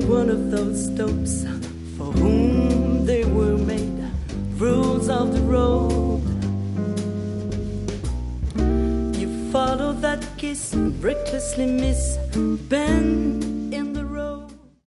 one of those dopes for whom they were made, rules of the road. You follow that kiss and recklessly miss, bend